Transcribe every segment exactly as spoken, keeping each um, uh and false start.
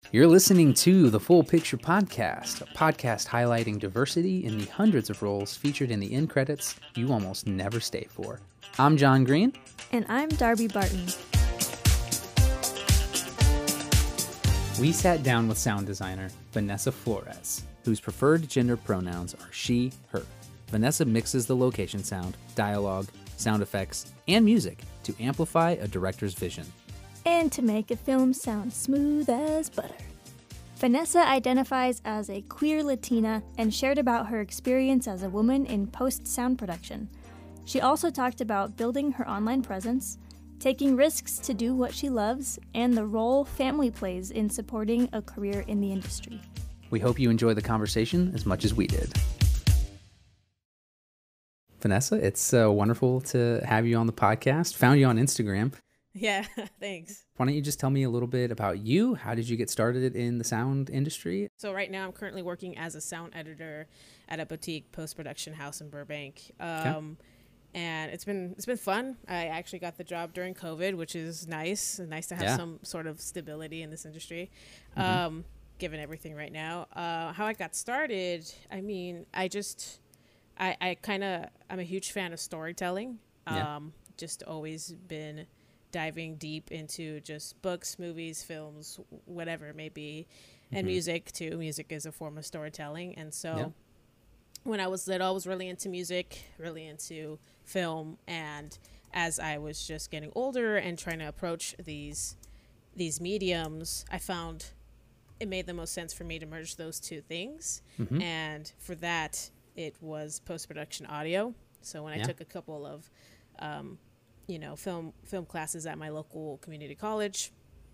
You're listening to the Full Picture Podcast, a podcast highlighting diversity in the hundreds of roles featured in the end credits you almost never stay for. I'm John Green. And I'm Darby Barton. We sat down with sound designer Vanessa Flores, whose preferred gender pronouns are she, her. Vanessa mixes the location sound, dialogue, sound effects, and music to amplify a director's vision. And to make a film sound smooth as butter. Vanessa identifies as a queer Latina and shared about her experience as a woman in post-sound production. She also talked about building her online presence, taking risks to do what she loves, and the role family plays in supporting a career in the industry. We hope you enjoy the conversation as much as we did. Vanessa, it's uh, wonderful to have you on the podcast. Found you on Instagram. Yeah, thanks. Why don't you just tell me a little bit about you? How did you get started in the sound industry? So right now I'm currently working as a sound editor at a boutique post-production house in Burbank. Um, okay. And it's been it's been fun. I actually got the job during COVID, which is nice. It's nice to have yeah. some sort of stability in this industry, mm-hmm. um, given everything right now. Uh, how I got started, I mean, I just, I, I kind of, I'm a huge fan of storytelling. Um, yeah. Just always been diving deep into just books, movies, films, whatever it may be, and mm-hmm. music too. Music is a form of storytelling. And so yeah. when I was little, I was really into music, really into film. And as I was just getting older and trying to approach these these mediums, I found it made the most sense for me to merge those two things. Mm-hmm. And for that, it was post-production audio. So when yeah. I took a couple of um, you know, film film classes at my local community college,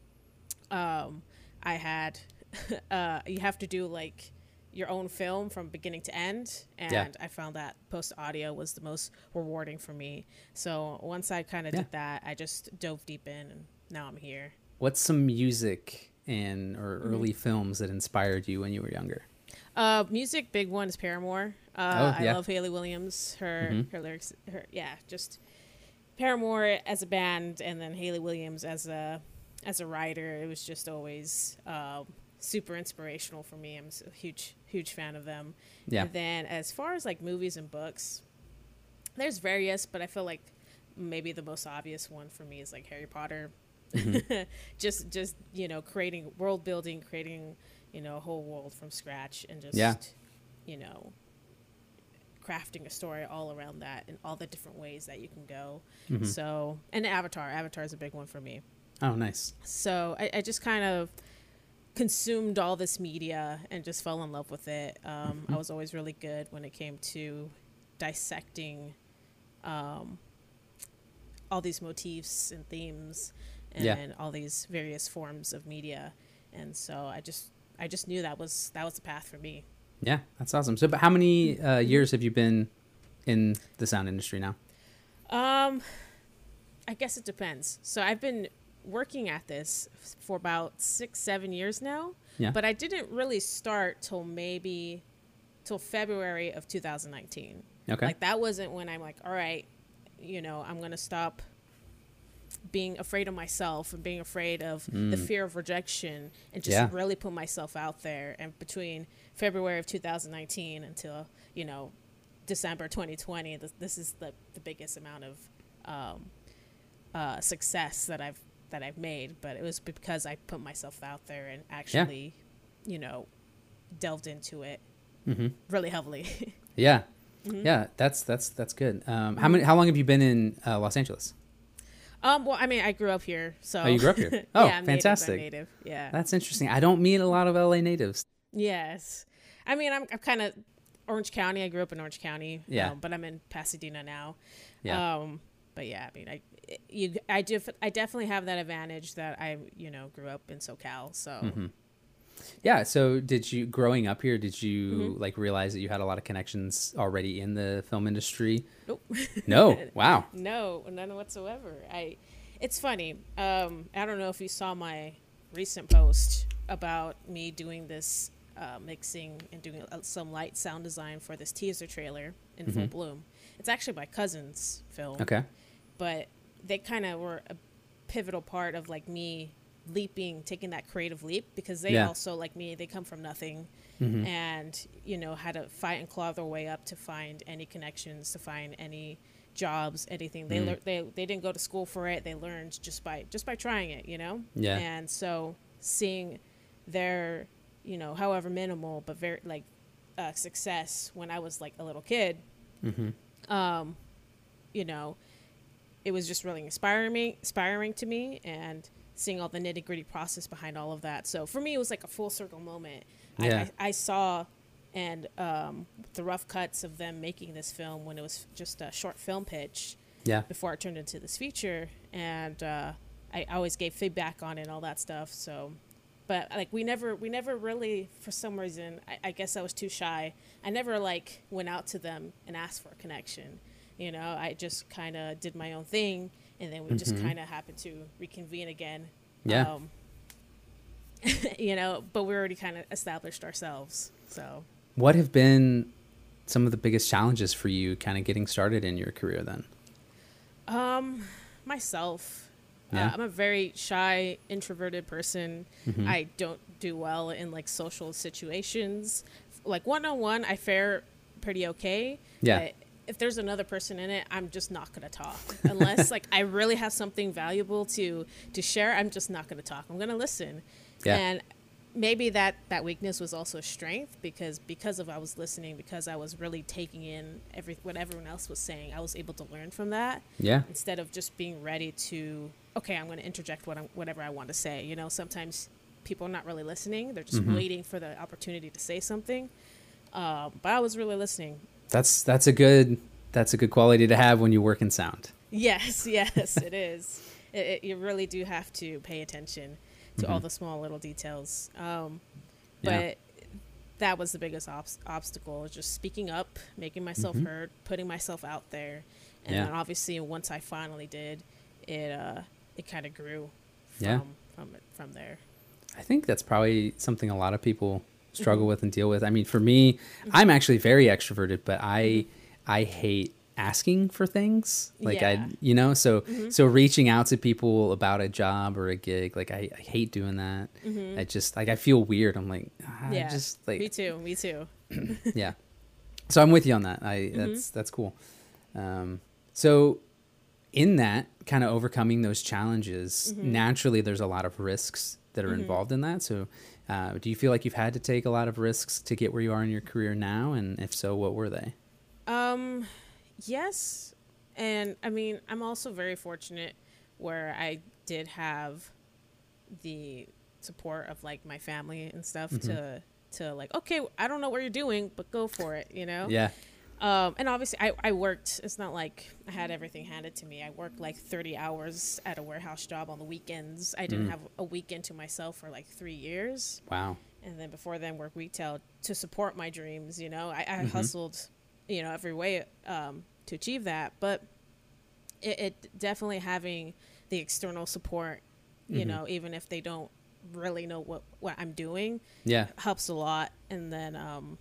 um, I had, uh, you have to do like your own film from beginning to end. And yeah. I found that post audio was the most rewarding for me. So once I kind of yeah. did that, I just dove deep in and now I'm here. What's some music and or mm-hmm. early films that inspired you when you were younger? Uh, music, big one is Paramore. Uh, oh, yeah. I love Hayley Williams, her, mm-hmm. her lyrics, her, yeah, just Paramore as a band, and then Hayley Williams as a as a writer. It was just always uh, super inspirational for me. I'm a huge huge fan of them. Yeah. And then as far as like movies and books, there's various, but I feel like maybe the most obvious one for me is like Harry Potter. Mm-hmm. just just you know creating world building, creating you know a whole world from scratch, and just yeah. you know. crafting a story all around that and all the different ways that you can go. Mm-hmm. So, and Avatar. Avatar is a big one for me. Oh, nice. So I, I just kind of consumed all this media and just fell in love with it. Um, mm-hmm. I was always really good when it came to dissecting um, all these motifs and themes and, yeah. and all these various forms of media. And so I just, I just knew that was, that was the path for me. Yeah, that's awesome. So, but how many uh, years have you been in the sound industry now? Um, I guess it depends. So I've been working at this for about six, seven years now. Yeah. But I didn't really start till maybe till February of two thousand nineteen. Okay. Like that wasn't when I'm like, all right, you know, I'm gonna stop being afraid of myself and being afraid of mm. the fear of rejection and just yeah. really put myself out there. And between February of two thousand nineteen until, you know, December twenty twenty, this, this is the, the biggest amount of um, uh, success that I've that I've made. But it was because I put myself out there and actually, yeah. you know, delved into it mm-hmm. really heavily. yeah, mm-hmm. yeah, that's that's that's good. Um, how many? How long have you been in uh, Los Angeles? Um, well, I mean, I grew up here, so. Oh, you grew up here? Oh, yeah, I'm fantastic. Native, I'm native. Yeah. That's interesting. I don't meet a lot of L A natives. Yes. I mean, I'm, I'm kind of Orange County. I grew up in Orange County. Yeah. Um, but I'm in Pasadena now. Yeah. Um, but yeah, I mean, I, you, I do, I definitely have that advantage that I, you know, grew up in SoCal. So. Mm-hmm. Yeah. So did you, growing up here, did you mm-hmm. like realize that you had a lot of connections already in the film industry? Nope. No. Wow. No, none whatsoever. I, it's funny. Um, I don't know if you saw my recent post about me doing this uh, mixing and doing uh, some light sound design for this teaser trailer in mm-hmm. Full Bloom. It's actually my cousin's film. Okay. But they kind of were a pivotal part of like me leaping, taking that creative leap, because they Yeah. also, like me, they come from nothing, Mm-hmm. and, you know, had to fight and claw their way up to find any connections, to find any jobs, anything. They Mm. lear- they they didn't go to school for it. They learned just by just by trying it, you know. Yeah. And so seeing their, you know, however minimal but very like uh, success when I was like a little kid, Mm-hmm. um, you know, it was just really inspiring me, inspiring to me, and seeing all the nitty gritty process behind all of that. So for me, it was like a full circle moment. Yeah. I, I, I saw and um, the rough cuts of them making this film when it was just a short film pitch Yeah. before it turned into this feature. And uh, I always gave feedback on it and all that stuff. So, but like we never, we never really, for some reason, I, I guess I was too shy. I never like went out to them and asked for a connection. You know, I just kind of did my own thing, and then we just Mhm. kind of happened to reconvene again. Yeah. Um, you know, but we already kind of established ourselves. So, What have been some of the biggest challenges for you kind of getting started in your career then? um, myself, Yeah. uh, I'm a very shy, introverted person. Mhm. I don't do well in like social situations. Like one on one, I fare pretty okay. Yeah. But if there's another person in it, I'm just not gonna talk unless like I really have something valuable to to share. I'm just not gonna talk. I'm gonna listen. Yeah. And maybe that that weakness was also a strength, because because of I was listening, because I was really taking in every what everyone else was saying. I was able to learn from that Yeah. instead of just being ready to, okay, I'm going to interject what I'm, whatever I want to say. You know, sometimes people are not really listening. They're just Mhm. waiting for the opportunity to say something. Uh, but I was really listening. That's that's a good that's a good quality to have when you work in sound. Yes, yes, it is. It, it, you really do have to pay attention to all Mhm. the small little details. Um, Yeah. but that was the biggest obs- obstacle, just speaking up, making myself Mhm. heard, putting myself out there. And Yeah. then obviously once I finally did, it uh, it kind of grew from, Yeah. from, it, from there. I think that's probably something a lot of people struggle Mhm. with and deal with. I mean, for me, I'm actually very extroverted, but I I hate asking for things. Like Yeah. I, you know, so Mhm. so reaching out to people about a job or a gig, like I, I hate doing that. Mhm. I just like I feel weird. I'm like, ah, Yeah, just me like too, me too. yeah. So I'm with you on that. I Mm-hmm. that's that's cool. Um, so in that kind of overcoming those challenges, Mm-hmm. naturally there's a lot of risks that are involved in that. So uh, do you feel like you've had to take a lot of risks to get where you are in your career now? And if so, what were they? Um, yes. And I mean, I'm also very fortunate where I did have the support of like my family and stuff Mm-hmm. to, to like, okay, I don't know what you're doing, but go for it, you know? Yeah. Um, and obviously I, I worked, it's not like I had everything handed to me. I worked like thirty hours at a warehouse job on the weekends. I didn't Mm. have a weekend to myself for like three years. Wow. And then before then work retail to support my dreams. You know, I, I Mhm. hustled, you know, every way um, to achieve that. But it, it definitely having the external support, you Mhm. know, even if they don't really know what, what I'm doing, Yeah. helps a lot. And then um,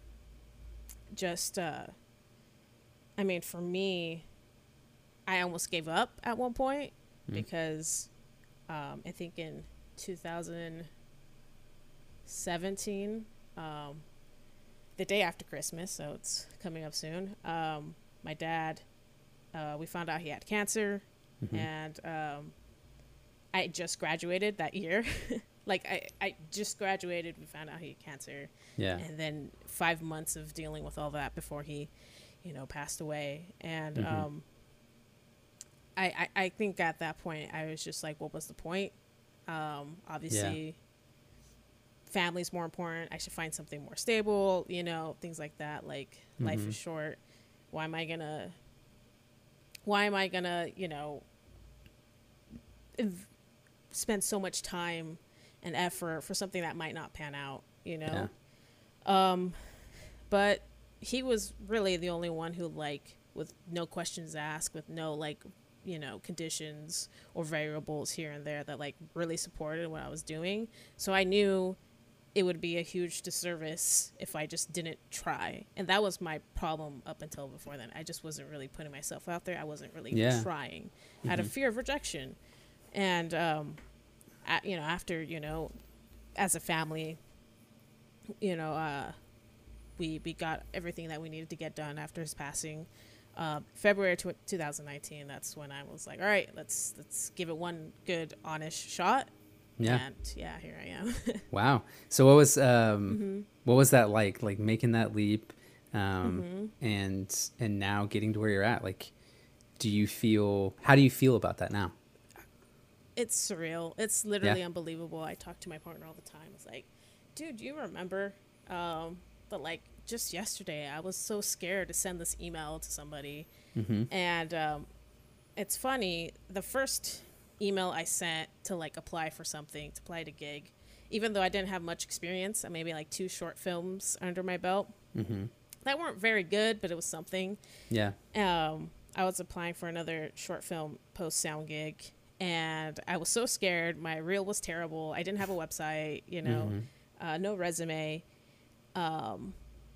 just, uh, I mean, for me, I almost gave up at one point Mm. because um, I think in two thousand seventeen, um, the day after Christmas, so it's coming up soon, um, my dad, uh, we found out he had cancer, Mhm. and um, I just graduated that year. Like, I, I just graduated, we found out he had cancer, Yeah. and then five months of dealing with all that before he, you know, passed away. And Mhm. um, I, I, I think at that point, I was just like, what was the point? Um, obviously, family's more important. I should find something more stable, you know, things like that. Like, life Mhm. is short. Why am I gonna, why am I gonna, you know, inv- spend so much time and effort for something that might not pan out, you know? Um, but he was really the only one who, like, with no questions asked, with no, like, you know, conditions or variables here and there, that, like, really supported what I was doing. So I knew it would be a huge disservice if I just didn't try. And that was my problem up until before then. I just wasn't really putting myself out there. I wasn't really Yeah. trying out of Mhm. fear of rejection. And um, at, you know, after, you know, as a family, you know, uh, we we got everything that we needed to get done after his passing. Uh, February tw- twenty nineteen. That's when I was like, all right, let's let's give it one good, honest shot. Yeah. And yeah, here I am. Wow. So what was um mm-hmm. what was that like? Like making that leap, um, mm-hmm. and and now getting to where you're at. Like, do you feel? How do you feel about that now? It's surreal. It's literally Yeah. unbelievable. I talk to my partner all the time. It's like, dude, you remember? Um, but like just yesterday, I was so scared to send this email to somebody, Mm-hmm. and um, it's funny. The first email I sent to like apply for something, to apply to gig, even though I didn't have much experience, maybe like two short films under my belt Mm-hmm. that weren't very good, but it was something. Yeah. Um, I was applying for another short film post sound gig, and I was so scared. My reel was terrible. I didn't have a website, you know, Mm-hmm. uh, no resume. Um,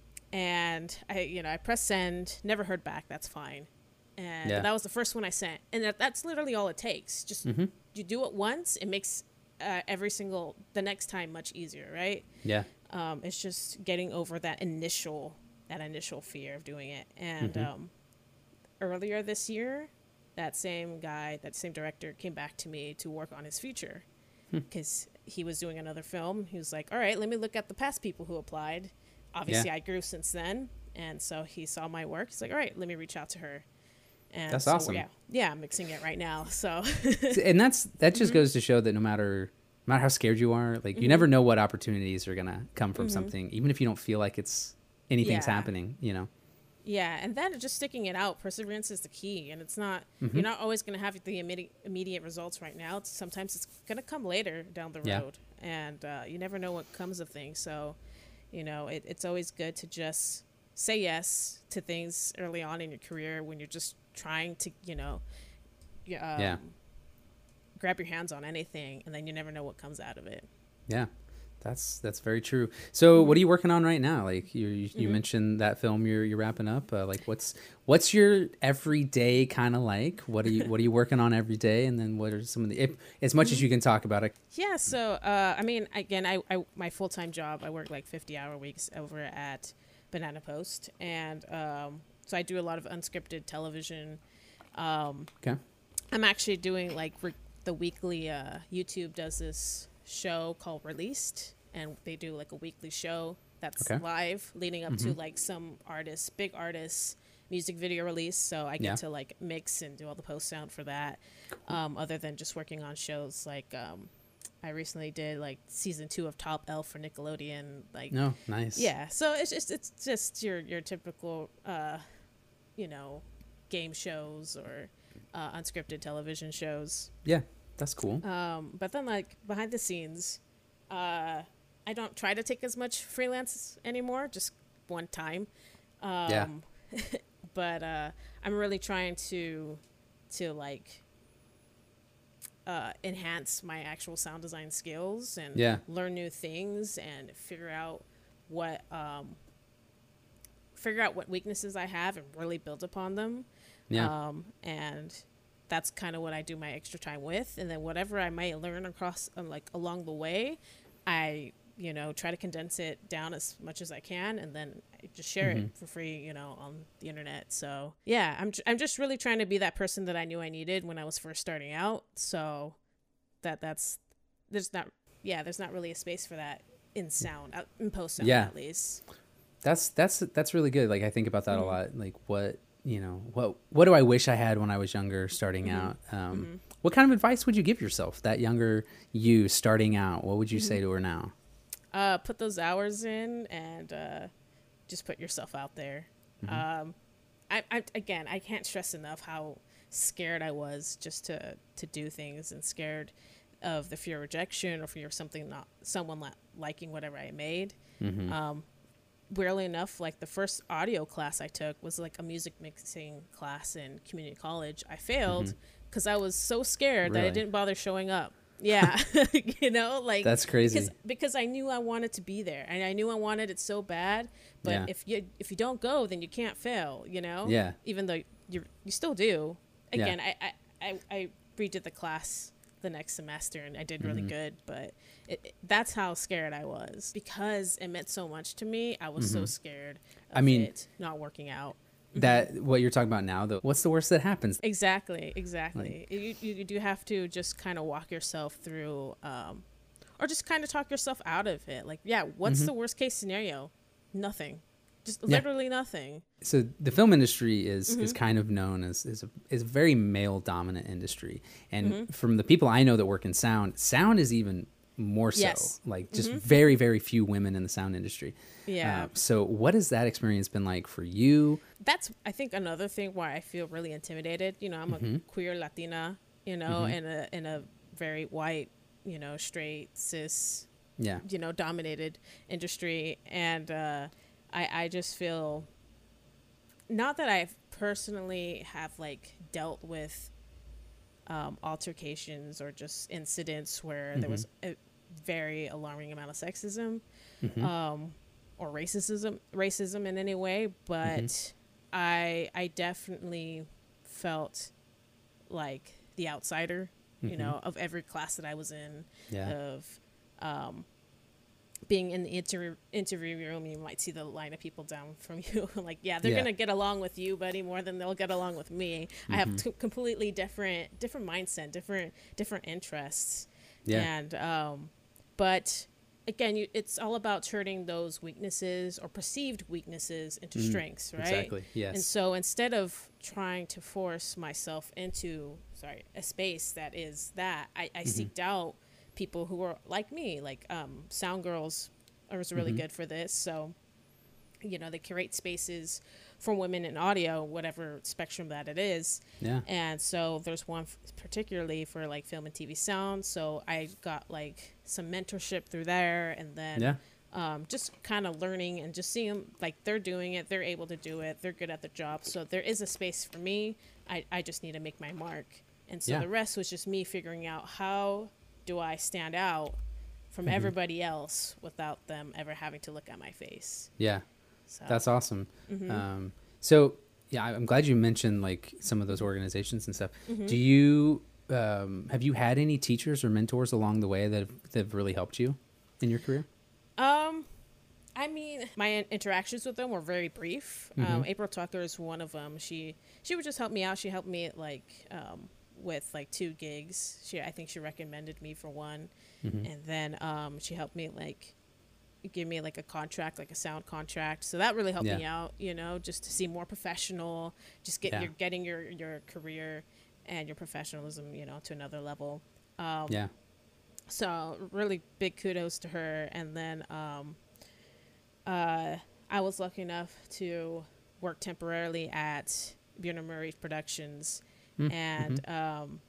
and I, you know, I pressed send, never heard back. That's fine. And Yeah. that was the first one I sent. And that, that's literally all it takes. Just Mm-hmm. you do it once, it makes uh, every single, the next time much easier, right? Yeah. Um, it's just getting over that initial, that initial fear of doing it. And Mhm. um, earlier this year, that same guy, that same director came back to me to work on his feature because he was doing another film. He was like, all right, let me look at the past people who applied. Obviously, Yeah. I grew since then. And so he saw my work. He's like, all right, let me reach out to her. And That's so, awesome. Yeah, yeah, I'm mixing it right now. So And that's that just Mm-hmm. goes to show that no matter no matter how scared you are, like you Mm-hmm. never know what opportunities are gonna come from Mhm. something, even if you don't feel like it's anything's Yeah. happening. You know. yeah, and then just sticking it out. Perseverance is the key, and it's not. Mhm. You're not always going to have the immediate immediate results right now. It's, sometimes it's going to come later down the Yeah. road, and uh, you never know what comes of things. So, you know, it, it's always good to just say yes to things early on in your career when you're just trying to, you know, y- um, Yeah. grab your hands on anything, and then you never know what comes out of it. Yeah, that's that's very true. So, Mm-hmm. what are you working on right now? Like you you, you Mhm. mentioned that film you're you're wrapping up. Uh, like, what's what's your everyday kind of like? What are you what are you working on every day? And then what are some of the if, as much Mm-hmm. as you can talk about it? Yeah, so uh, I mean, again, I, I my full time job, I work like fifty hour weeks over at Banana Post, and um, so I do a lot of unscripted television. Um, Okay. I'm actually doing like re- the weekly. Uh, YouTube does this show called Released, and they do like a weekly show that's Okay. live, leading up to Mhm. like some artists, big artists, music video release. So I get Yeah. to like mix and do all the post sound for that. Um, other than just working on shows like um, I recently did like season two of Top Elf for Nickelodeon. Like No, nice. yeah, so it's just it's just your your typical uh, you know, game shows or uh, unscripted television shows. Yeah, that's cool. Um, but then like behind the scenes, uh, I don't try to take as much freelance anymore, just one time. Um, Yeah. but uh, I'm really trying to to like uh, enhance my actual sound design skills and Yeah. learn new things and figure out what um, figure out what weaknesses I have and really build upon them. Yeah. Um, and that's kind of what I do my extra time with. And then whatever I might learn across, um, like along the way, I, you know, try to condense it down as much as I can, and then I just share Mhm. it for free, you know, on the internet. So yeah, I'm, j- I'm just really trying to be that person that I knew I needed when I was first starting out. So that that's, there's not, yeah, there's not really a space for that in sound, uh, in post sound Yeah. at least. That's that's that's really good. Like I think about that Mhm. a lot. Like what you know, what what do I wish I had when I was younger, starting Mhm. out? Um, Mhm. What kind of advice would you give yourself, that younger you starting out? What would you say Mm-hmm. to her now? Uh, put those hours in and uh, just put yourself out there. Mhm. Um, I, I again, I can't stress enough how scared I was just to to do things, and scared of the fear of rejection or fear of something not someone li- liking whatever I made. Mhm. Um, weirdly enough, like the first audio class I took was like a music mixing class in community college. I failed because I was so scared that I Really? didn't bother showing up. Yeah, you know, like That's crazy. because because I knew I wanted to be there, and I knew I wanted it so bad. But Yeah. if you if you don't go, then you can't fail. You know. Yeah. Even though you you still do. Yeah. Again, I, I I I redid the class the next semester, and I did really mm-hmm. good. But it, it, that's how scared I was, because it meant so much to me. I was mm-hmm. so scared of I mean, it not working out. That mm-hmm. what you're talking about now, though, what's the worst that happens? Exactly, exactly. Like, you, you do have to just kind of walk yourself through, um, or just kind of talk yourself out of it. Like, yeah, what's mm-hmm. the worst case scenario? Nothing. Just yeah. literally nothing. So the film industry is, mm-hmm. is kind of known as is a, is a very male dominant industry. And mm-hmm. from the people I know that work in sound, sound is even more so. Yes. Like just mm-hmm. very, very few women in the sound industry. Yeah. Uh, so what has that experience been like for you? That's, I think, another thing why I feel really intimidated. You know, I'm mm-hmm. a queer Latina, you know, mm-hmm. in a in a very white, you know, straight, cis, yeah. you know, dominated industry. And uh, I, I just feel, not that I personally have like dealt with um, altercations or just incidents where mm-hmm. there was a very alarming amount of sexism mm-hmm. um, or racism, racism in any way, but mm-hmm. I I definitely felt like the outsider, you mm-hmm. know, of every class that I was in, yeah. of um, being in the inter- interview room. You might see the line of people down from you. Like, yeah, they're yeah. going to get along with you, buddy, more than they'll get along with me. Mm-hmm. I have t- completely different, different mindset, different, different interests. Yeah. And, um, but again, you, it's all about turning those weaknesses or perceived weaknesses into mm, strengths, right? Exactly. Yes. And so instead of trying to force myself into, sorry, a space that is that, I, I mm-hmm. seeked out people who were like me, like um, Sound Girls was really mm-hmm. good for this. So, you know, they curate spaces for women in audio, whatever spectrum that it is. Yeah. And so there's one f- particularly for like film and T V sound. So I got like some mentorship through there, and then yeah. um, just kind of learning and just seeing like they're doing it, they're able to do it, they're good at the job. So there is a space for me. I, I just need to make my mark. And so yeah. the rest was just me figuring out, how do I stand out from mm-hmm. everybody else without them ever having to look at my face? Yeah. So. That's awesome. Mm-hmm. Um, so yeah, I'm glad you mentioned like some of those organizations and stuff. Mm-hmm. Do you, um, have you had any teachers or mentors along the way that have, that have really helped you in your career? Um, I mean, my interactions with them were very brief. Mm-hmm. Um, April Tucker is one of them. She, she would just help me out. She helped me like, um, with like two gigs. She, I think she recommended me for one. Mm-hmm. And then, um, she helped me like, give me like a contract, like a sound contract. So that really helped yeah. me out, you know, just to seem more professional, just get yeah. your, getting your, your career and your professionalism, you know, to another level. Um, yeah. So really big kudos to her. And then, um, uh, I was lucky enough to work temporarily at Bjorn Murray Productions. Mm-hmm. And, um,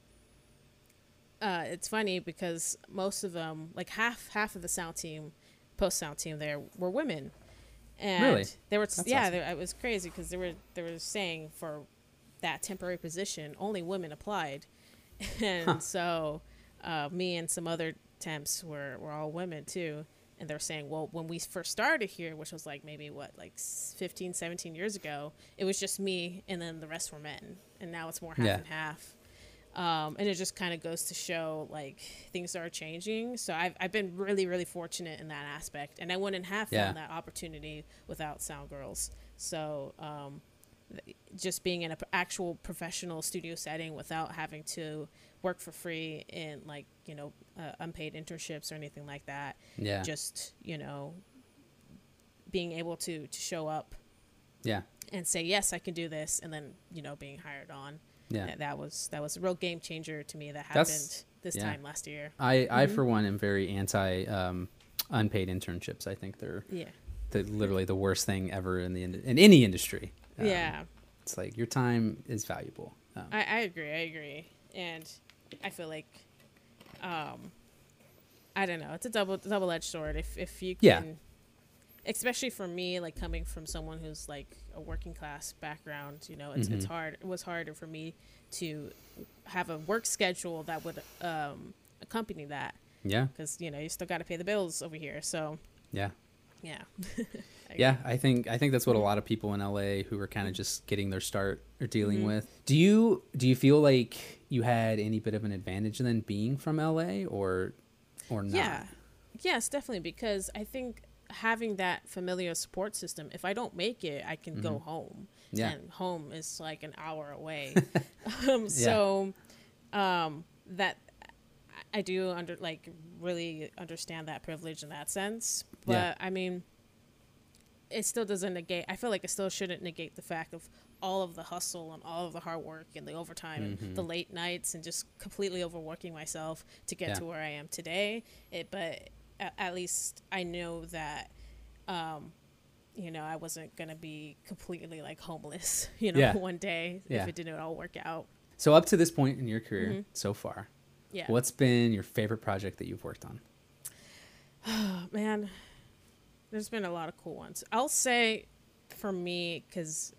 uh, it's funny because most of them, like half, half of the sound team, post sound team there were women, and really? they were That's yeah awesome. they, it was crazy because they were they were saying for that temporary position only women applied, and huh. so uh, me and some other temps were were all women too, and they're saying, well, when we first started here, which was like maybe what like fifteen, seventeen years ago, it was just me and then the rest were men, and now it's more half yeah. and half. Um, and it just kind of goes to show like things are changing. So I've, I've been really, really fortunate in that aspect, and I wouldn't have yeah. found that opportunity without Sound Girls. So, um, th- just being in an p- actual professional studio setting without having to work for free in like, you know, uh, unpaid internships or anything like that. Yeah. Just, you know, being able to, to show up yeah. and say, yes, I can do this. And then, you know, being hired on. Yeah, that, that was that was a real game changer to me. That happened That's, this yeah. time last year. I, mm-hmm. I for one am very anti um, unpaid internships. I think they're yeah. the, literally the worst thing ever in the in any industry. Um, yeah, it's like your time is valuable. Um, I, I agree. I agree, and I feel like, um, I don't know. It's a double double edged sword. If if you can. Yeah. Especially for me, like coming from someone who's like a working class background, you know, it's mm-hmm. it's hard. It was harder for me to have a work schedule that would um, accompany that. Yeah. Because, you know, you still got to pay the bills over here. So. Yeah. Yeah. I Yeah, I think I think that's what a lot of people in L A who are kind of just getting their start are dealing mm-hmm. with. Do you do you feel like you had any bit of an advantage then being from L A or or not? Yeah. Yes, definitely, because I think having that familiar support system, if I don't make it, I can mm-hmm. go home. Yeah. And home is like an hour away. um, so yeah. um, that I do under like really understand that privilege in that sense. But yeah. I mean, it still doesn't negate. I feel like it still shouldn't negate the fact of all of the hustle and all of the hard work and the overtime mm-hmm. and the late nights and just completely overworking myself to get yeah. to where I am today. It, but at, at least I know that, um, you know, I wasn't going to be completely like homeless, you know, yeah. one day yeah. if it didn't all work out. So up to this point in your career mm-hmm. so far, yeah. what's been your favorite project that you've worked on? Oh, man, there's been a lot of cool ones. I'll say for me, because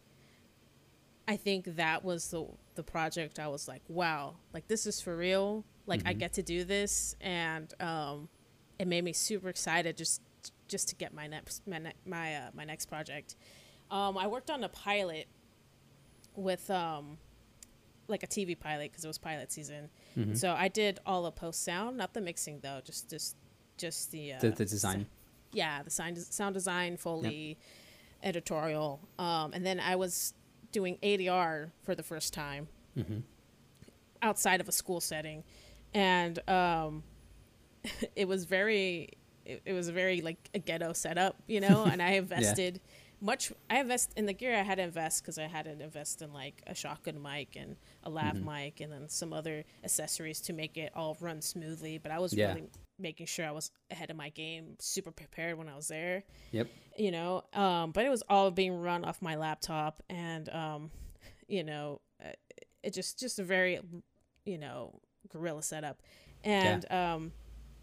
I think that was the the project I was like, wow, like this is for real. Like mm-hmm. I get to do this. And um, it made me super excited just just to get my next my ne- my, uh, my next project. Um, I worked on a pilot with um, like a T V pilot because it was pilot season. Mm-hmm. So I did all the post sound, not the mixing though, just just just the uh, the, the design. Yeah, the sound sound design, Foley, yep. editorial, um, and then I was doing A D R for the first time mm-hmm. outside of a school setting, and um, it was very, it, it was very like a ghetto setup, you know. And I invested yeah. much. I invest in the gear. I had to invest because I had to invest in like a shotgun mic and a lav mm-hmm. mic, and then some other accessories to make it all run smoothly. But I was yeah. really making sure I was ahead of my game, super prepared when I was there. Yep. You know, um, but it was all being run off my laptop, and um, you know, it just just a very, you know, guerrilla setup, and yeah. um,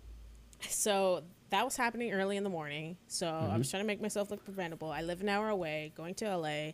so that was happening early in the morning. So mm-hmm. I was trying to make myself look preventable. I live an hour away, going to L A,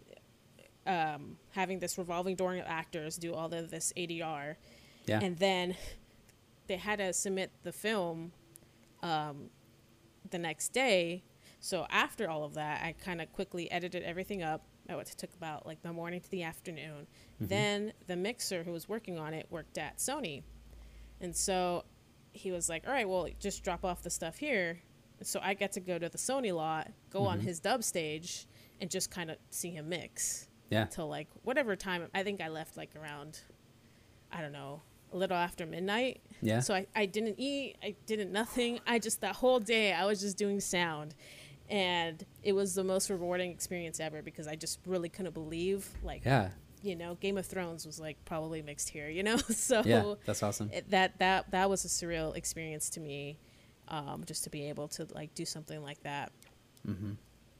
um, having this revolving door of actors do all of this A D R, yeah, and then they had to submit the film um, the next day. So after all of that, I kind of quickly edited everything up. It took about like the morning to the afternoon. Mm-hmm. Then the mixer who was working on it worked at Sony. And so he was like, all right, well, just drop off the stuff here. So I get to go to the Sony lot, go mm-hmm. on his dub stage, and just kind of see him mix. Yeah. Until like whatever time. I think I left like around, I don't know, a little after midnight. Yeah. So I, I didn't eat. I didn't nothing. I just, that whole day, I was just doing sound. And it was the most rewarding experience ever because I just really couldn't believe, like, yeah. you know, Game of Thrones was like probably mixed here, you know? So yeah, that's awesome. It, that, that, that was a surreal experience to me, um, just to be able to like do something like that. Mm-hmm.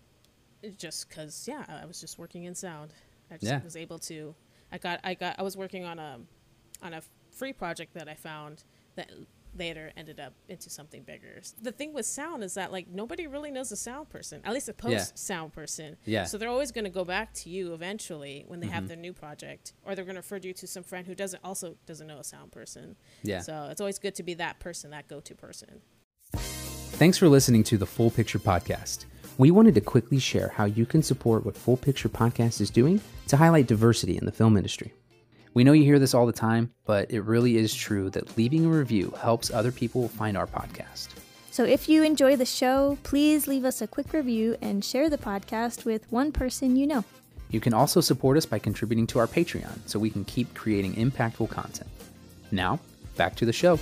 Just cause yeah, I was just working in sound. I just yeah. was able to, I got, I got, I was working on a, on a free project that I found that later ended up into something bigger. The thing with sound is that like nobody really knows a sound person, at least a post yeah. sound person. Yeah. So they're always going to go back to you eventually when they mm-hmm. have their new project, or they're going to refer you to some friend who doesn't also doesn't know a sound person. Yeah. So it's always good to be that person, that go-to person. Thanks for listening to the Full Picture Podcast. We wanted to quickly share how you can support what Full Picture Podcast is doing to highlight diversity in the film industry. We know you hear this all the time, but it really is true that leaving a review helps other people find our podcast. So if you enjoy the show, please leave us a quick review and share the podcast with one person you know. You can also support us by contributing to our Patreon so we can keep creating impactful content. Now, back to the show.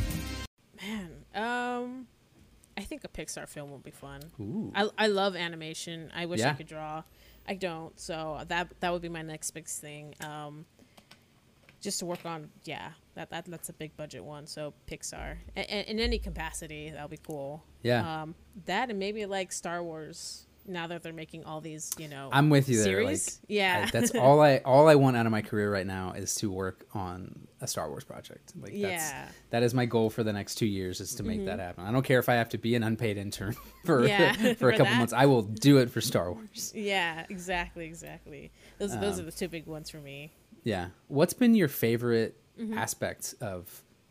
Man, um, I think a Pixar film would be fun. Ooh. I, I love animation. I wish yeah. I could draw. I don't, so that that would be my next big thing. Um, just to work on, yeah, that, that that's a big budget one. So Pixar, a- a- in any capacity, that'll be cool. Yeah. Um, that and maybe like Star Wars. Now that they're making all these, you know, I'm with you there. Series. Like, yeah, I, that's all I all I want out of my career right now is to work on a Star Wars project. Like, that's, yeah, that is my goal for the next two years is to make mm-hmm. that happen. I don't care if I have to be an unpaid intern for yeah, for, for a couple that. months. I will do it for Star Wars. Yeah, exactly, exactly. Those um, those are the two big ones for me. Yeah. What's been your favorite mm-hmm. aspect of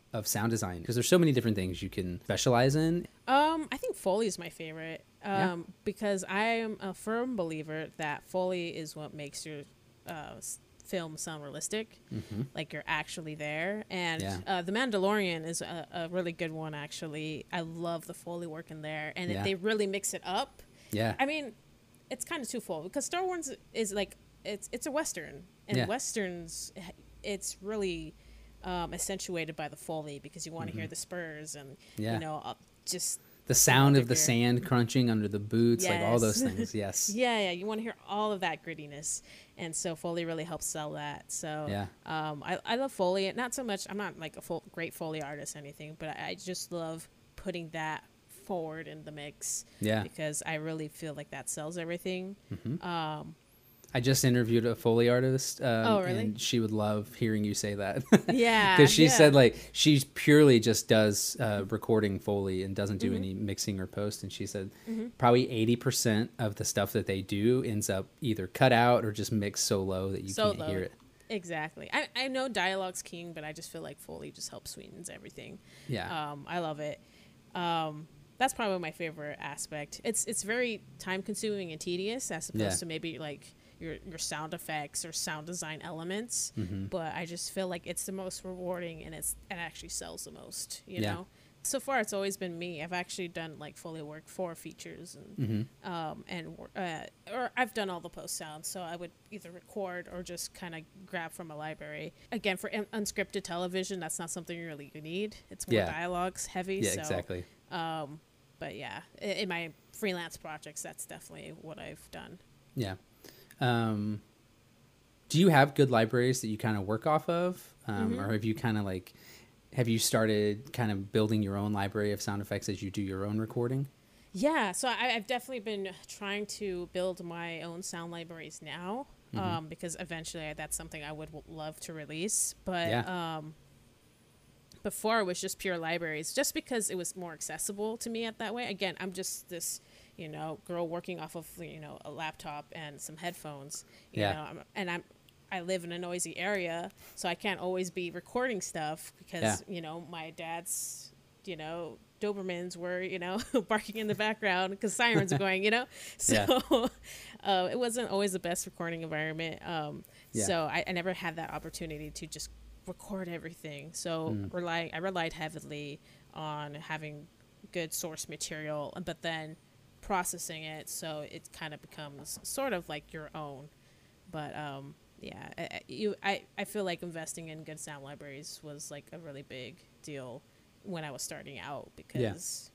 of sound design? Because there's so many different things you can specialize in. Um, I think Foley is my favorite. Um, Yeah. because I am a firm believer that Foley is what makes your uh, s- film sound realistic, Mm-hmm. like you're actually there. And Yeah. uh, The Mandalorian is a, a really good one, actually. I love the Foley work in there, and Yeah. it, they really mix it up. Yeah. I mean, it's kind of twofold because Star Wars is like it's it's a Western, and Yeah. Westerns, it's really um, accentuated by the Foley because you want to hear the spurs and Yeah. you know uh, just The sound of the figure. sand crunching under the boots, like all Yes. those things. Yes. yeah yeah you want to hear all of that grittiness, and so Foley really helps sell that. So Yeah. um, I I love Foley. Not so much. I'm not like a full, great Foley artist or anything, but I, I just love putting that forward in the mix. Yeah. Because I really feel like that sells everything. Mhm. Um, I just interviewed a Foley artist. Um, Oh, really? And she would love hearing you say that. yeah. Because she yeah. said like she purely just does uh, recording Foley and doesn't do Mm-hmm. any mixing or post. And she said probably eighty percent of the stuff that they do ends up either cut out or just mixed so low that you So can't low. hear it. Exactly. I, I know dialogue's king, but I just feel like Foley just helps sweetens everything. Yeah. Um, I love it. Um, that's probably my favorite aspect. It's it's very time consuming and tedious as opposed Yeah. to maybe like your your sound effects or sound design elements. Mm-hmm. But I just feel like it's the most rewarding, and it's it actually sells the most. You Yeah. know. So far, it's always been me. I've actually done like Foley work for features, and Mm-hmm. um, and wor- uh, or I've done all the post sounds. So I would either record or just kind of grab from a library. Again, for un- unscripted television, that's not something you really need. It's more Yeah. dialogues heavy. Yeah, so, exactly. Um, but yeah, in, in my freelance projects, that's definitely what I've done. Yeah. Um, do you have good libraries that you kind of work off of? Um, Mm-hmm. Or have you kind of like, have you started kind of building your own library of sound effects as you do your own recording? Yeah, so I, I've definitely been trying to build my own sound libraries now, Mm-hmm. um, because eventually that's something I would w- love to release. But Yeah. um, before it was just pure libraries, just because it was more accessible to me at that way. Again, I'm just this, you know, girl working off of you know a laptop and some headphones. You Yeah. know, I'm, and I'm. I live in a noisy area, so I can't always be recording stuff because, Yeah. you know, my dad's, you know, Dobermans were, you know, barking in the background because sirens are going, you know? So Yeah. uh, it wasn't always the best recording environment. Um, Yeah. So I, I never had that opportunity to just record everything. So Mm. rely, I relied heavily on having good source material, but then processing it so it kind of becomes sort of like your own. But um, yeah, I, I- you, I, I feel like investing in good sound libraries was like a really big deal when I was starting out because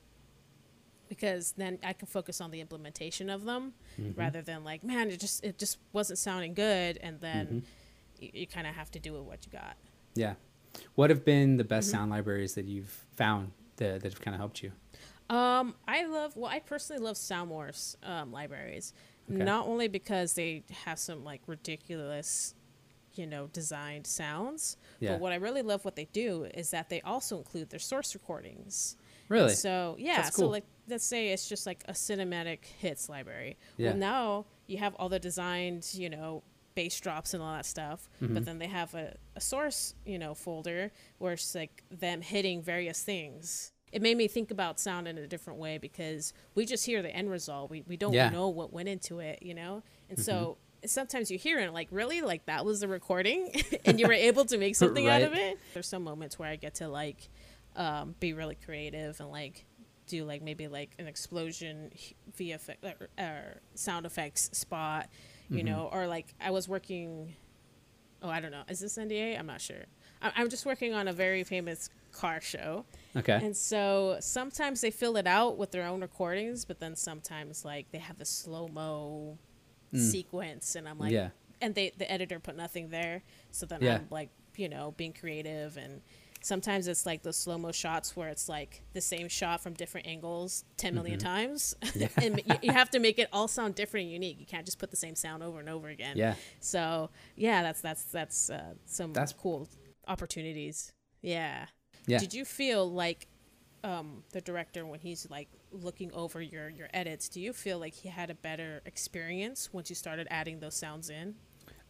because then I can focus on the implementation of them Mm-hmm. rather than like, man, it just it just wasn't sounding good, and then Mhm. you, you kind of have to do with what you got. Yeah. What have been the best Mm-hmm. sound libraries that you've found that, that have kind of helped you? Um, I love well, I personally love Soundmorph's um, libraries, Okay. not only because they have some like ridiculous, you know, designed sounds, Yeah. but what I really love what they do is that they also include their source recordings. Really? So yeah, That's so cool. like let's say it's just like a cinematic hits library. Yeah. Well, now you have all the designed, you know, bass drops and all that stuff, Mm-hmm. but then they have a, a source, you know, folder where it's like them hitting various things. It made me think about sound in a different way because we just hear the end result. We we don't Yeah. know what went into it, you know? And so sometimes you hear it like, really? Like that was the recording and you were able to make something out of Right. it? There's some moments where I get to like um, be really creative and like do like maybe like an explosion V F X or, or sound effects spot, you Mm-hmm. know, or like I was working. Oh, I don't know. Is this N D A? I'm not sure. I- I'm just working on a very famous car show. Okay. And so sometimes they fill it out with their own recordings, but then sometimes like they have the slow mo sequence, and I'm like, Mm. Yeah. and they the editor put nothing there, so then Yeah. I'm like, you know, being creative, and sometimes it's like those slow mo shots where it's like the same shot from different angles ten million Mm-hmm. times, and you, you have to make it all sound different and unique. You can't just put the same sound over and over again. Yeah. So yeah, that's that's that's uh, some That's- cool opportunities. Yeah. Yeah. Did you feel like um, the director, when he's like looking over your your edits, do you feel like he had a better experience once you started adding those sounds in?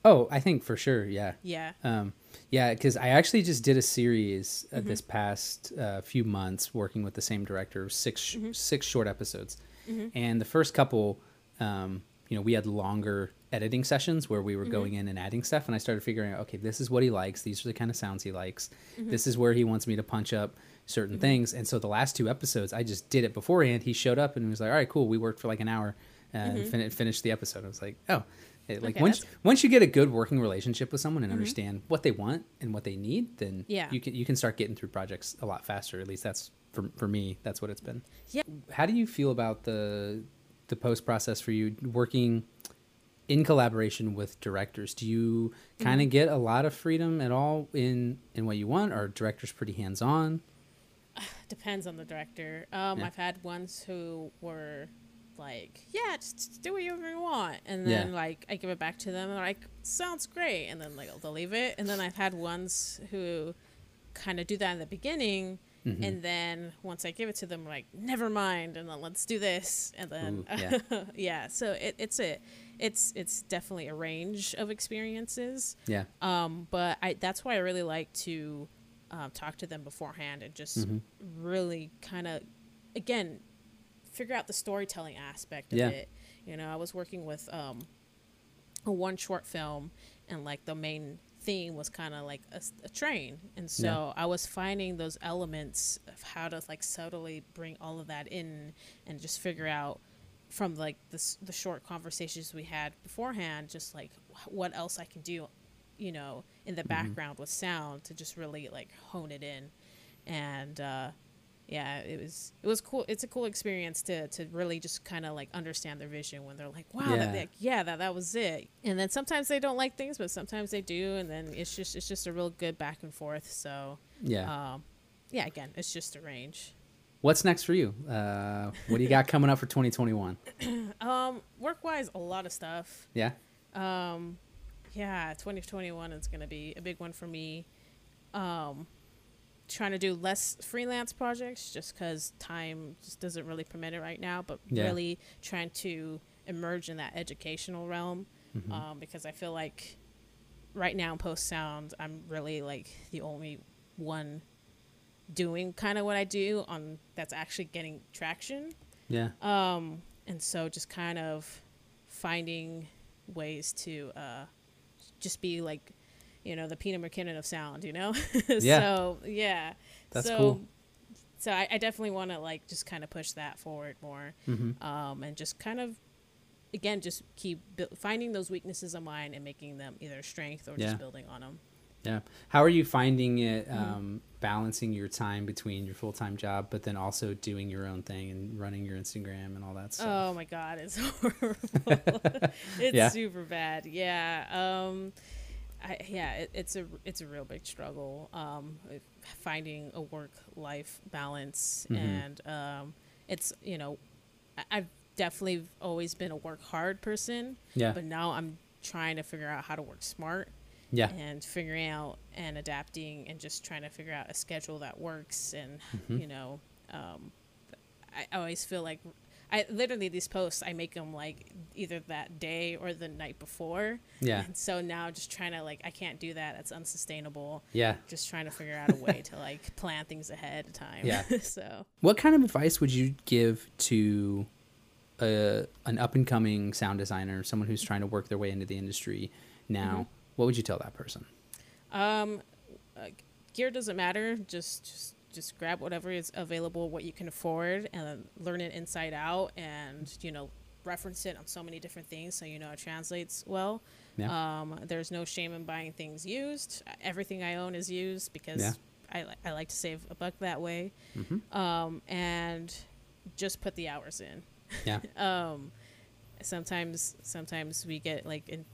Oh, I think for sure. Yeah. Yeah. Um, yeah, because I actually just did a series uh, Mm-hmm. this past uh, few months working with the same director, six Mm-hmm. six short episodes, Mm-hmm. and the first couple, um, you know, we had longer editing sessions where we were Mm-hmm. going in and adding stuff, and I started figuring out, okay, this is what he likes. These are the kind of sounds he likes. Mm-hmm. This is where he wants me to punch up certain things. And so the last two episodes, I just did it beforehand. He showed up and was like, all right, cool. We worked for like an hour uh, and Mm-hmm. fin- finished the episode. I was like, oh. It, like Okay, once that's- once you get a good working relationship with someone and understand what they want and what they need, then Yeah. you can you can start getting through projects a lot faster. At least that's for for me. That's what it's been. Yeah. How do you feel about the the post process for you working in collaboration with directors? Do you kind of get a lot of freedom at all in in what you want? Are directors pretty hands on? Depends on the director. Um, Yeah. I've had ones who were like, yeah, just, just do whatever you want. And then, Yeah. like, I give it back to them, and they're like, sounds great. And then, like, they'll leave it. And then I've had ones who kind of do that in the beginning. Mhm. And then once I give it to them, like, never mind. And then let's do this. And then, Ooh, yeah. yeah. So it, it's a, it's, it's definitely a range of experiences. Yeah. Um, but I, that's why I really like to um, talk to them beforehand and just Mhm. really kind of, again, figure out the storytelling aspect of Yeah. it. You know, I was working with um, a one short film, and like the main theme was kind of like a, a train, and so Yeah. I was finding those elements of how to like subtly bring all of that in, and just figure out from like the s- the short conversations we had beforehand, just like wh- what else I can do, you know, in the Mm-hmm. background with sound to just really like hone it in, and. uh yeah, it was it was cool. It's a cool experience to to really just kind of like understand their vision when they're like, wow, Yeah. that, that yeah, that that was it. And then sometimes they don't like things, but sometimes they do, and then it's just it's just a real good back and forth. So Yeah. um, yeah, again, it's just a range. What's next for you? Uh, what do you got coming up for twenty twenty-one? Um, work wise, a lot of stuff. Yeah. Um, yeah, twenty twenty-one is gonna be a big one for me. Um. Trying to do less freelance projects just because time just doesn't really permit it right now, but Yeah. really trying to emerge in that educational realm, Mhm. um, because I feel like right now in post sound I'm really like the only one doing kind of what I do on that's actually getting traction, Yeah. um, and so just kind of finding ways to uh, just be like, you know, the Peter McKinnon of sound, you know? Yeah. So, yeah. That's so, cool. So I, I definitely want to, like, just kind of push that forward more. Mm-hmm. Um, and just kind of, again, just keep bu- finding those weaknesses of mine and making them either strength or Yeah. just building on them. Yeah. How are you finding it Mm-hmm. um, balancing your time between your full-time job, but then also doing your own thing and running your Instagram and all that stuff? Oh, my God. It's horrible. It's Yeah. super bad. Yeah. Um, I, yeah, it, it's a it's a real big struggle, um, finding a work-life balance, Mhm. and um, it's, you know, I, I've definitely always been a work-hard person, Yeah. but now I'm trying to figure out how to work smart, Yeah. and figuring out and adapting and just trying to figure out a schedule that works, and Mhm. you know, um, I always feel like I literally these posts I make them like either that day or the night before. Yeah. And so now just trying to like I can't do that. That's unsustainable. Yeah. Just trying to figure out a way to like plan things ahead of time. Yeah. So What kind of advice would you give to a, an up-and-coming sound designer, someone who's trying to work their way into the industry now? Mm-hmm. What would you tell that person? um uh, gear doesn't matter. Just just just grab whatever is available, what you can afford, and learn it inside out, and you know, reference it on so many different things so you know it translates well. Yeah. Um, there's no shame in buying things used. Everything I own is used because Yeah. I, li- I like to save a buck that way. Mm-hmm. Um, and just put the hours in. Yeah. um, sometimes sometimes we get like in,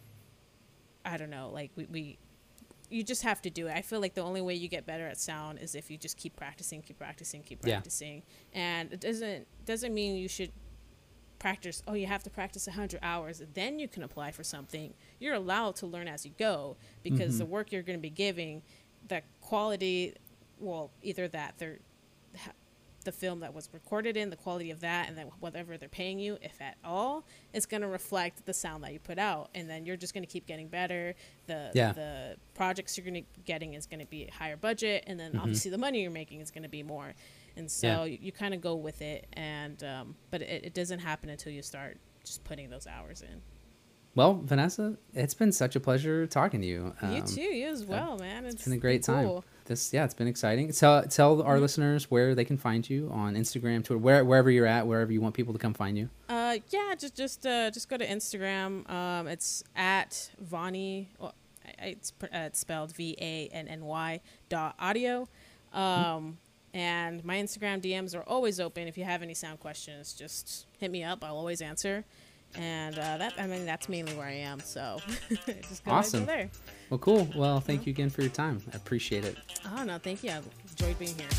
I don't know, like we, we you just have to do it. I feel like the only way you get better at sound is if you just keep practicing, keep practicing, keep Yeah. practicing. And it doesn't doesn't mean you should practice, oh, you have to practice one hundred hours, then you can apply for something. You're allowed to learn as you go, because Mhm. the work you're going to be giving, the quality, well, either that they're ha- the film that was recorded in, the quality of that, and then whatever they're paying you, if at all, it's going to reflect the sound that you put out. And then you're just going to keep getting better. The yeah. the projects you're going to getting is going to be higher budget, and then mm-hmm. obviously the money you're making is going to be more. And so yeah. you, you kind of go with it, and um, but it, it doesn't happen until you start just putting those hours in. Well, Vanessa, it's been such a pleasure talking to you. Um, you too, you as well, uh, man. It's, it's been a great time. Cool. This, yeah, it's been exciting. Tell tell our mm-hmm. listeners where they can find you on Instagram, Twitter, where, wherever you're at, wherever you want people to come find you. Uh, yeah, just just uh, just go to Instagram. Um, it's at Vanny. Well, it's uh, it's spelled V A N N Y dot audio. Um, mm-hmm. And my Instagram D Ms are always open. If you have any sound questions, just hit me up. I'll always answer. And uh, that I mean that's mainly where I am. So just go awesome. Go there. Well, cool. Well, thank yeah. you again for your time. I appreciate it. Oh no, thank you. I've enjoyed being here.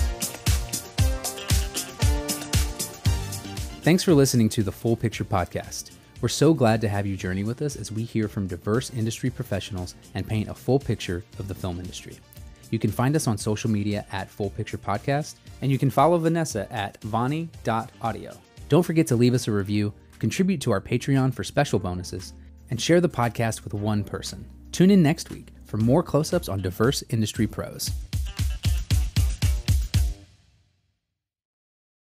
Thanks for listening to the Full Picture Podcast. We're so glad to have you journey with us as we hear from diverse industry professionals and paint a full picture of the film industry. You can find us on social media at Full Picture Podcast, and you can follow Vanessa at vanny dot audio. Don't forget to leave us a review, contribute to our Patreon for special bonuses, and share the podcast with one person. Tune in next week for more close-ups on diverse industry pros.